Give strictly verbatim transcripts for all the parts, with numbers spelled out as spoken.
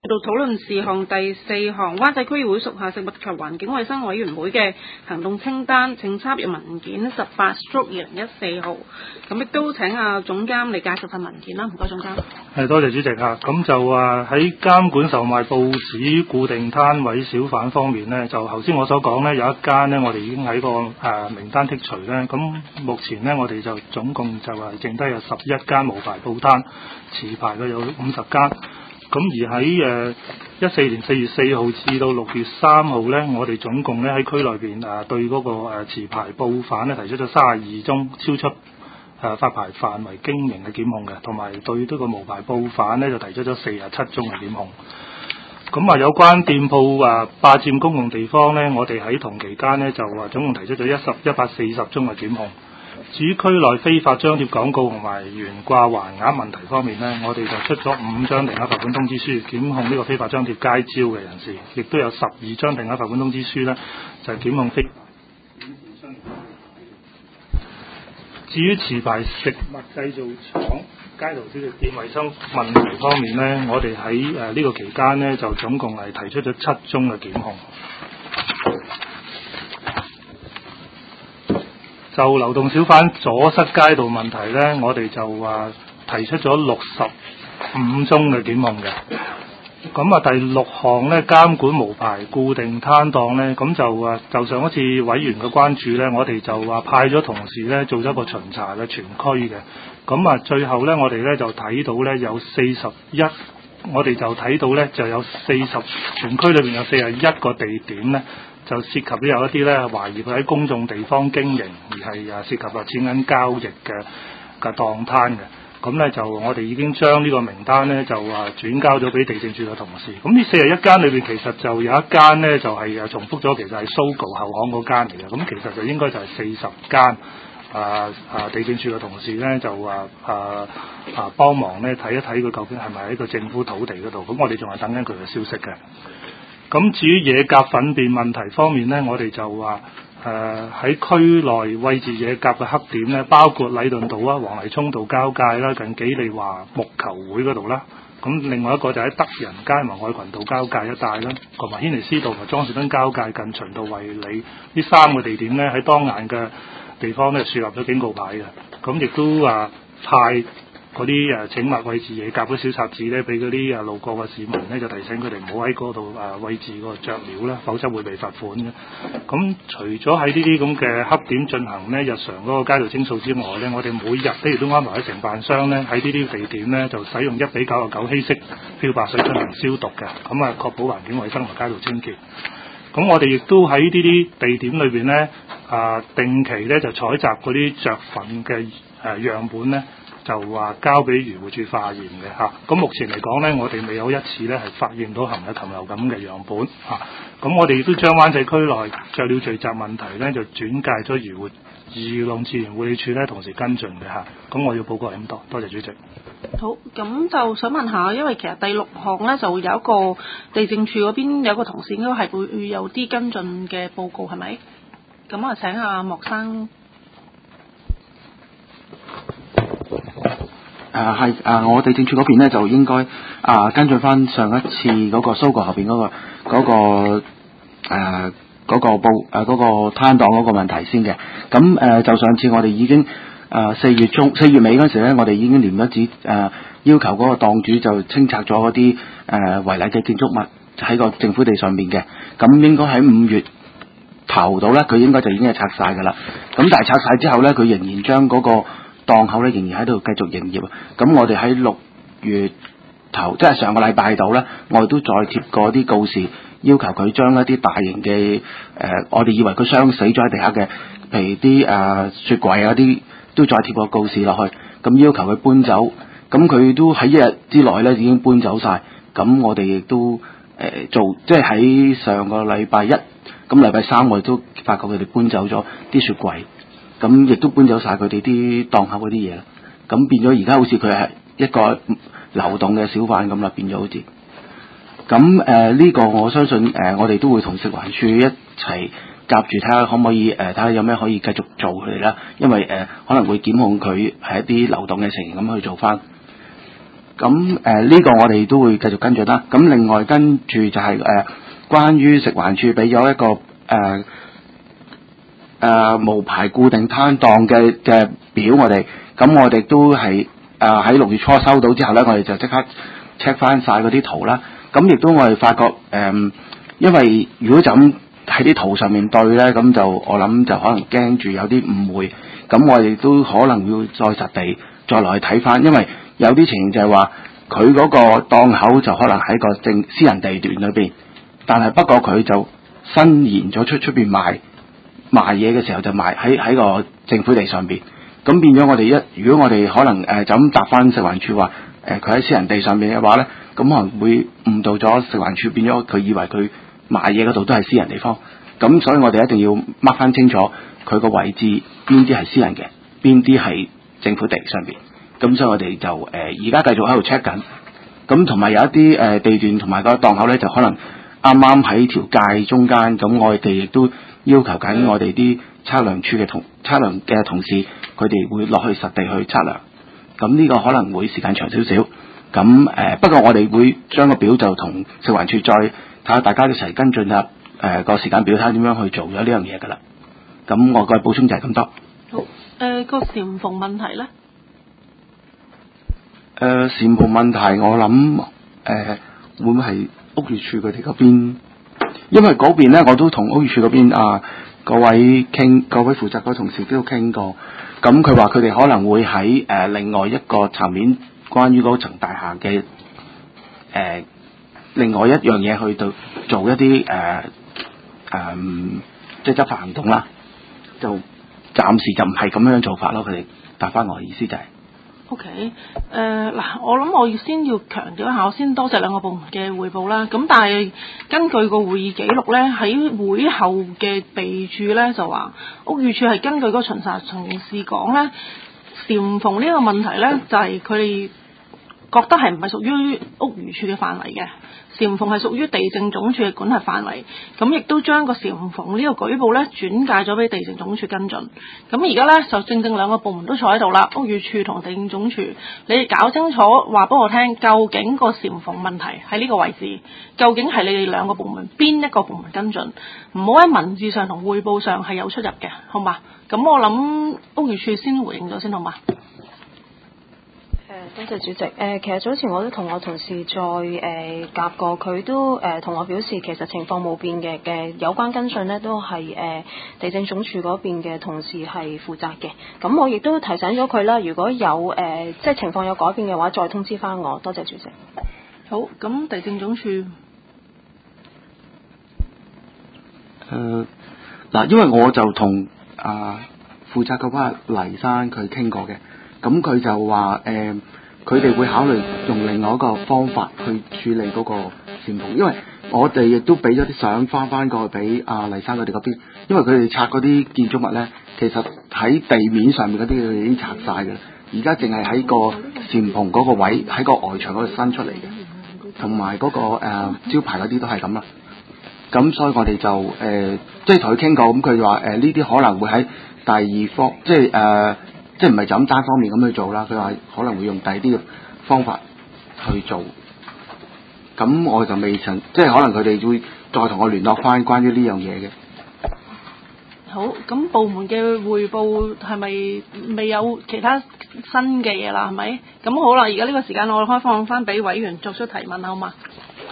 到討論事項第四項，灣仔區議會屬下食物及環境衛生委員會嘅行動清單，請參閱文件十八 stroke 二零一四號。咁亦都請阿總監嚟介紹份文件啦，唔該總監。 係，多謝主席啊。咁就啊喺監管售賣報紙固定攤位小販方面呢，就頭先我所講呢，有一間呢，我哋已經喺個誒、呃、名單剔除呢。咁目前呢，我哋就總共就係剩低有十一間無牌報攤，持牌嘅有五十間。咁而喺誒一四年四月四號至到六月三號呢，我哋總共呢喺區內邊誒對嗰個誒持牌報販呢提出咗三十二宗超出誒、呃、發牌範圍經營嘅檢控嘅，同埋對呢個無牌報販呢就提出咗四十七宗嘅檢控。咁啊有關店鋪啊霸佔公共地方呢，我哋喺同期間呢就話總共提出咗一十一百四十宗嘅檢控。至於區內非法張貼廣告同埋懸掛橫額問題方面呢，我哋就出咗五張定額罰款通知書，檢控呢個非法張貼街招嘅人士，亦都有十二張定額罰款通知書呢就係、是、檢控非法。至於持牌食物製造廠、街頭小食店衞生問題方面呢，我哋喺誒呢個期間呢，就總共係提出咗七宗嘅檢控。就流動小販阻塞街道問題呢，我哋就話提出咗六十五宗嘅檢控嘅。咁啊，第六項呢，監管無牌固定攤檔呢，咁就啊，就上一次委員嘅關注呢，我哋就話派咗同事呢做咗一個巡查嘅全區嘅。咁啊，最後呢，我哋呢就睇到呢有四十一，我哋就睇到呢就有四十全區裏邊有四十一個地點呢。就涉及咗有一啲咧懷疑佢喺公眾地方經營，而係啊涉及啊錢銀交易嘅嘅檔攤嘅。咁咧就我哋已經將呢個名單咧就啊轉交咗俾地政處嘅同事。咁呢四十一間裏邊其實就有一間咧就係啊重複咗，其實係 Sogo 後巷嗰間嚟嘅。咁其實就應該就係四十間啊啊地政處嘅同事咧就啊啊啊幫忙咧睇一睇佢究竟係咪喺個政府土地嗰度。咁我哋仲係等緊佢嘅消息嘅。咁至於野鴿糞便問題方面呢，我哋就話誒喺區內位置野鴿嘅黑點呢，包括禮頓道啊、黃泥涌道交界啦、近紀利華木球會嗰度啦。咁另外一個就喺德仁街同埋愛群道交界一帶啦，同埋軒尼詩道同埋莊士敦交界近循道衛理呢三個地點呢，喺當眼嘅地方呢樹立咗警告牌嘅。咁亦都啊派嗰啲誒請勿餵飼野鴿嗰小冊子咧，俾嗰啲誒路過嘅市民咧，就提醒佢哋唔好喺嗰度誒餵飼個雀鳥啦，否則會被罰款嘅。咁除咗喺呢啲咁嘅黑點進行咧日常嗰個街道清掃之外咧，我哋每日咧亦都安排喺承辦商咧喺呢啲地點咧就使用一比九十九稀釋漂白水進行消毒嘅，咁啊確保環境衞生同街道清潔。咁我哋亦都喺呢啲地點裏邊咧啊定期咧就採集嗰啲雀糞嘅誒樣本咧。就話交俾漁護署化驗嘅嚇，咁目前嚟講呢，我哋未有一次呢係發現到含有禽流感嘅樣本嚇，咁我哋亦都將灣仔區內雀鳥聚集問題呢就轉介咗漁護漁農自然護理署呢同時跟進嘅嚇，咁我要報告係咁多，多謝主席。 好，咁就想問下，因為其實第六項呢就會有一個地政處嗰邊有個同事應該係會有啲跟進嘅報告係咪？咁啊請阿莫生。 誒係誒，我地政處嗰邊咧就應該啊、呃、跟進翻上一次嗰個 Sogo 後邊嗰、嗰個嗰、嗰個誒嗰、呃嗰個報誒嗰個攤檔嗰個問題先嘅。咁誒、呃、就上次我哋已經誒四、呃、月中四月尾嗰陣時咧，我哋已經連咗紙誒要求嗰個檔主就清拆咗嗰啲誒違例嘅建築物喺個政府地上面嘅。咁應該喺五月頭到咧，佢應該就已經係拆晒㗎啦。咁但係拆晒之後咧，佢仍然將嗰、嗰個檔口咧仍然喺度繼續營業啊！咁我哋喺六月頭，即係上個禮拜度咧，我哋都再貼過啲告示，要求佢將一啲大型嘅誒、呃，我哋以為佢傷死咗喺地下嘅，譬如啲誒、呃、雪櫃啊啲，都再貼個告示落去，咁要求佢搬走。咁佢都喺一日之內咧已經搬走晒。咁我哋亦都誒、呃、做，即係喺上個禮拜一，咁禮拜三我哋都發覺佢哋搬走咗啲雪櫃。咁亦都搬走晒佢哋啲檔口嗰啲嘢啦，咁變咗而家好似佢係一個流動嘅小販咁啦，變咗好似。咁誒呢個我相信誒、呃、我哋都會同食環署一齊夾住睇下可唔可以誒睇下有咩可以繼續做佢哋啦，因為誒、呃、可能會檢控佢係一啲流動嘅情形咁去做翻。 咁誒呢個我哋都會繼續跟進啦。咁另外跟住就係、是、誒、呃、關於食環署俾咗一個誒誒、呃呃、無牌固定攤檔嘅嘅表我哋，咁我哋都係誒喺六月初收到之後咧，我哋就即刻 check 翻晒嗰啲圖啦。咁亦都我哋發覺誒、呃，因為如果就咁喺啲圖上面對咧，咁就我諗就可能驚住有啲誤會，咁我哋都可能要再實地再落去睇翻，因為有啲情形就係話佢嗰個檔口就可能喺個正私人地段裏邊，但係不過佢就伸延咗出出邊賣賣嘢嘅時候就賣喺喺個政府地上邊，咁變咗我哋一如果我哋可能誒、呃、就咁答翻食環署話誒佢喺私人地上邊嘅話咧，咁可能會誤導咗食環署，變咗佢以為佢賣嘢嗰度都係私人地方，咁所以我哋一定要 mark 翻清楚佢個位置邊啲係私人嘅，邊啲係政府地上邊。咁所以我哋就誒而家繼續喺度 check 緊，咁同埋有一啲誒、呃、地段同埋個檔口咧，就可能啱啱喺條界中間，咁我哋亦都要求緊我哋啲測量處嘅同測量嘅同事，佢哋會落去實地去測量。咁呢個可能會時間長少少，咁誒、呃、不過我哋會將個表就同食環署再睇下，大家一齊跟進下誒個時間表，睇下點樣去做咗呢樣嘢㗎啦。咁我個補充就係咁多。 好，誒、呃、個簷篷問題咧？ 誒簷篷問題，我諗誒、呃、會唔會係屋宇署佢哋嗰邊？因為嗰邊咧，我都同屋宇署嗰邊啊各位傾，各位負責嗰同事都傾過。咁佢話佢哋可能會喺誒、呃、另外一個層面，關於嗰層大廈嘅誒另外一樣嘢去到做一啲誒誒即係執法行動啦。就暫時就唔係咁樣做法咯。佢哋答翻我嘅意思就係、是。 O.K. 誒嗱，我諗我要先要強調一下，我先多謝兩個部門嘅匯報啦。咁但係根據個會議記錄咧，喺會後嘅備註咧就話，屋宇署係根據嗰個巡查同事講咧，簷篷呢個問題咧就係佢哋覺得係唔係屬於屋宇署嘅範圍嘅。簷篷係屬於地政總署嘅管轄範圍，咁亦都將個簷篷呢個舉報咧轉介咗俾地政總署跟進。咁而家咧就正正兩個部門都坐喺度啦，屋宇署同地政總署，你哋搞清楚話俾我聽，究竟個簷篷問題喺呢個位置，究竟係你哋兩個部門邊一個部門跟進，唔好喺文字上同匯報上係有出入嘅，好嘛？咁我諗屋宇署先回應咗先，好嘛？ 誒，多謝主席。誒、呃，其實早前我都同我同事再誒夾過，佢都誒同、呃、我表示，其實情況冇變嘅嘅，有關跟進呢都係誒、呃、地政總署嗰邊嘅同事係負責嘅。咁我亦都提醒咗佢啦，如果有誒、呃、即係情況有改變嘅話，再通知翻我。多謝主席。 好，咁地政總署誒嗱、呃，因為我就同啊負責嗰班黎生佢傾過嘅。咁佢就話誒，佢、呃、哋會考慮用另外一個方法去處理嗰個簷篷，因為我哋亦都俾咗啲相翻翻過去俾阿黎生佢哋嗰邊，因為佢哋拆嗰啲建築物咧，其實喺地面上面嗰啲佢哋已經拆晒嘅，而家淨係喺個簷篷嗰個位喺個外牆嗰度伸出嚟嘅，同埋嗰個、呃、招牌嗰啲都係咁啦。咁所以我哋就誒、呃，即係同佢傾過，咁佢話誒呢啲可能會喺第二方，即係誒。呃即係唔係就咁單方面咁去做啦？佢話可能會用第二啲嘅方法去做，咁我就未曾，即係可能佢哋會再同我聯絡翻關於呢樣嘢嘅。 好，咁部門嘅匯報係咪未有其他新嘅嘢啦？係咪？咁好啦，而家呢個時間我開放翻俾委員作出提問，好嘛？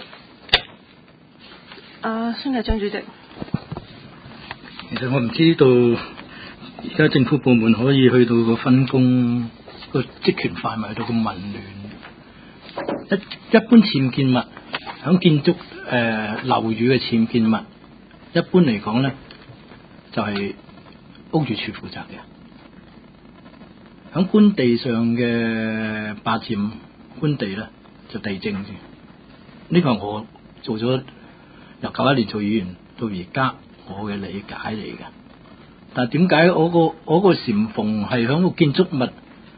啊，孫繼章主席。 其實我唔知道。而家政府部門可以去到個分工個職權範圍去到咁混亂，一一般僭建物響建築誒樓宇嘅僭建物，一般嚟講咧就係、是、屋宇署負責嘅。響官地上嘅霸佔官地咧就地政嘅，呢、這個係我做咗由九一年做議員到而家我嘅理解嚟嘅。但係點解我個我個簷篷係響個建築物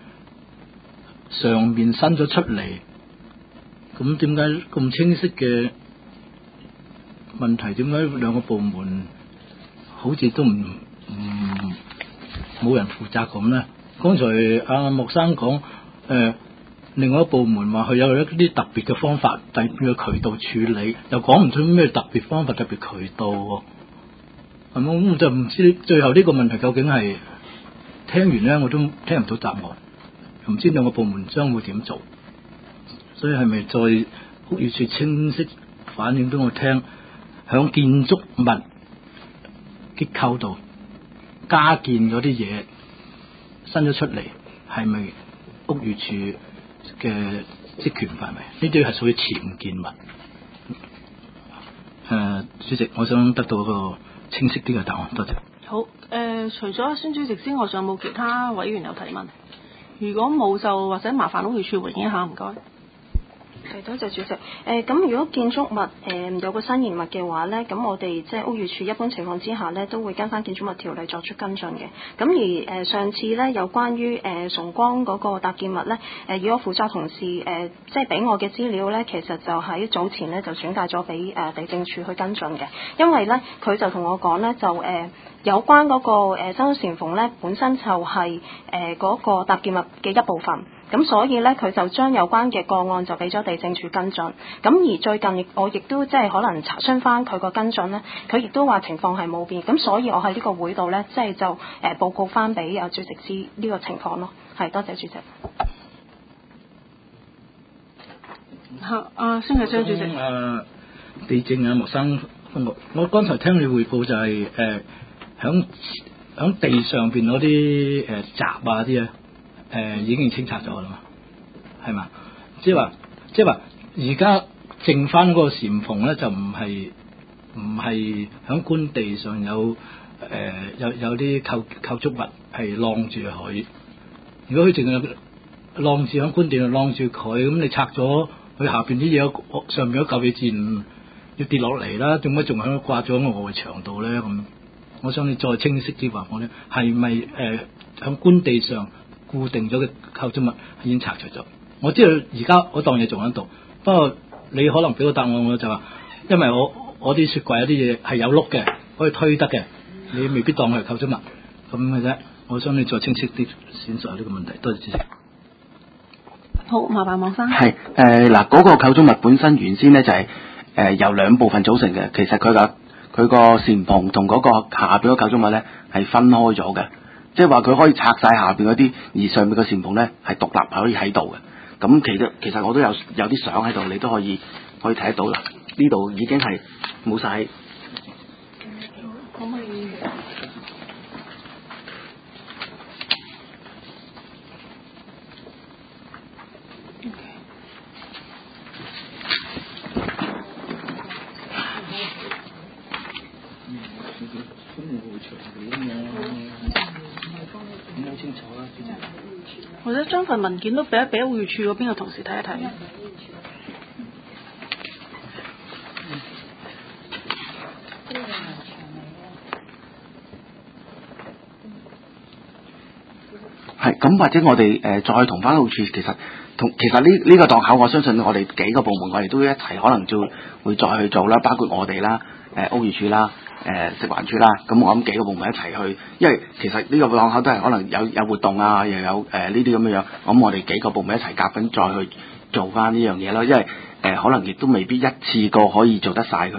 上面伸咗出嚟？咁點解咁清晰嘅問題？點解兩個部門好似都唔唔冇人負責咁咧？剛才阿莫生講誒另外一部門話佢有一啲特別嘅方法、特別嘅渠道處理，又講唔出咩特別方法、特別渠道喎。係咪？咁就唔知最後呢個問題究竟係聽完咧，我都聽唔到答案，唔知兩個部門將會點做。所以係咪再屋宇署清晰反映俾我聽，響建築物結構度加建嗰啲嘢伸咗出嚟，係咪屋宇署嘅職權範圍？呢啲係屬於僭建物。誒、呃，主席，我想得到一個清晰啲嘅答案，多謝。 好，誒、呃，除咗孫主席之外，仲有冇其他委員有提問？如果冇，就或者麻煩屋宇署回應一下，唔該。 係，多謝主席。誒、呃，咁如果建築物誒、呃、有個新驗物嘅話咧，咁我哋即係屋宇署一般情況之下咧，都會跟翻建築物條例作出跟進嘅。咁而誒、呃、上次咧有關於誒、呃、崇光嗰個搭建物咧，誒、呃、以我負責同事誒、呃、即係俾我嘅資料咧，其實就喺早前咧就轉介咗俾誒地政署去跟進嘅，因為咧佢就同我講咧就誒。呃有關嗰、那個誒新簷篷咧，本身就係誒嗰個搭建物嘅一部分，咁所以咧佢就將有關嘅個案就俾咗地政署跟進。咁而最近亦我亦都即係可能查詢翻佢個跟進咧，佢亦都話情況係冇變，咁所以我喺呢個會度咧，即係就誒、呃、報告翻俾阿主席知呢個情況咯。係，多謝主席。 好，啊，孫繼昌主席。 誒、呃，地政啊，莫生，我我剛才聽你匯報就係、是、誒。呃響響地上邊嗰啲誒閘啊啲咧誒已經清拆咗啦嘛，係嘛？即係話即係話而家剩翻嗰個簷篷咧，就唔係唔係響官地上有誒、呃、有有啲構構築物係晾住佢。如果佢淨係晾住響官地度晾住佢，咁你拆咗佢下邊啲嘢，上邊嗰嚿嘢自然要跌落嚟啦。點解仲喺度掛咗喺外牆度咧？咁我想你再清晰啲話我咧，係咪誒響官地上固定咗嘅構築物已經拆除咗？我知道而家我當嘢仲喺度，不過你可能俾個答案我就話，因為我我啲雪櫃有啲嘢係有碌嘅，可以推得嘅，你未必當佢係構築物咁嘅啫。我想你再清晰啲闡述呢個問題。多謝主席。 好，麻煩網生。 係誒嗱，嗰個構築物本身原先咧就係、是、誒、呃、由兩部分組成嘅，其實佢個佢個簷篷同嗰個下邊嗰構築物咧係分開咗嘅，即係話佢可以拆晒下邊嗰啲，而上面個簷篷咧係獨立可以喺度嘅。咁其實其實我都有有啲相喺度，你都可以可以睇得到啦。呢度已經係冇晒。 可唔可以？或者將份文件都俾一俾屋宇署嗰邊嘅同事睇一睇。 係咁，或者我哋誒、呃、再同翻屋宇署，其實同其實呢呢、呢個檔口，我相信我哋幾個部門，我哋都一齊可能就會再去做啦，包括我哋啦、誒、呃、屋宇署啦、誒、呃、食環署啦。咁我諗幾個部門一齊去，因為其實呢個檔口都係可能有有活動啊，又有誒呢啲咁嘅樣。咁我哋幾個部門一齊夾緊再去做翻呢樣嘢咯，因為誒、呃、可能亦都未必一次過可以做得晒佢。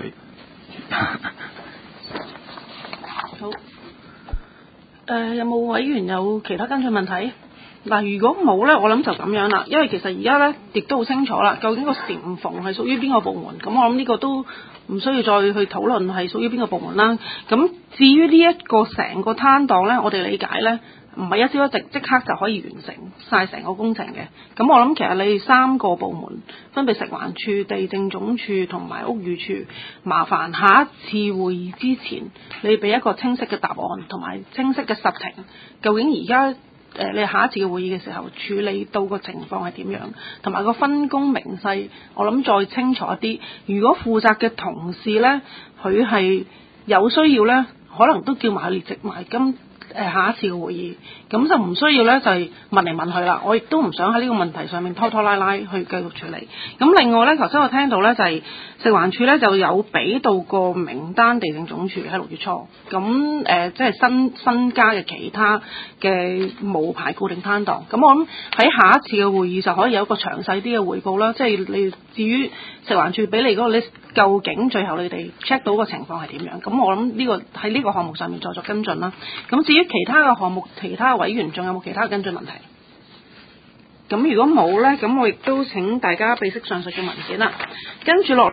好。誒、呃、有冇委員有其他跟進問題？嗱，如果冇咧，我諗就咁樣啦，因為其實而家咧亦都好清楚啦，究竟個簷篷係屬於邊個部門？咁我諗呢個都唔需要再去討論係屬於邊個部門啦。咁至於呢一個成個攤檔咧，我哋理解咧唔係一朝一夕即刻就可以完成晒成個工程嘅。咁我諗其實你哋三個部門分別食環署、地政總署同埋屋宇署，麻煩下一次會議之前，你俾一個清晰嘅答案同埋清晰嘅實情，究竟而家誒你下一次嘅會議嘅時候處理到個情況係點樣，同埋個分工明細，我諗再清楚一啲。如果負責嘅同事呢，佢係有需要呢，可能都叫埋列席埋今誒下一次嘅會議，咁就唔需要咧就係、是、問嚟問去啦。我亦都唔想喺呢個問題上面拖拖拉拉去繼續處理。咁另外咧，頭先我聽到咧就係、是、食環署咧就有俾到個名單地政總署喺六月初，咁誒即係新新加嘅其他嘅無牌固定攤檔。咁我諗喺下一次嘅會議就可以有一個詳細啲嘅匯報啦。即係你至於食環署俾你嗰個 list，究竟最後你哋 check 到個情況係點樣？咁我諗呢個喺呢個項目上面再作跟進啦。咁至於其他嘅項目，其他委員仲有冇其他跟進問題？咁如果冇呢，咁我亦都請大家備悉上述嘅文件啦。跟住落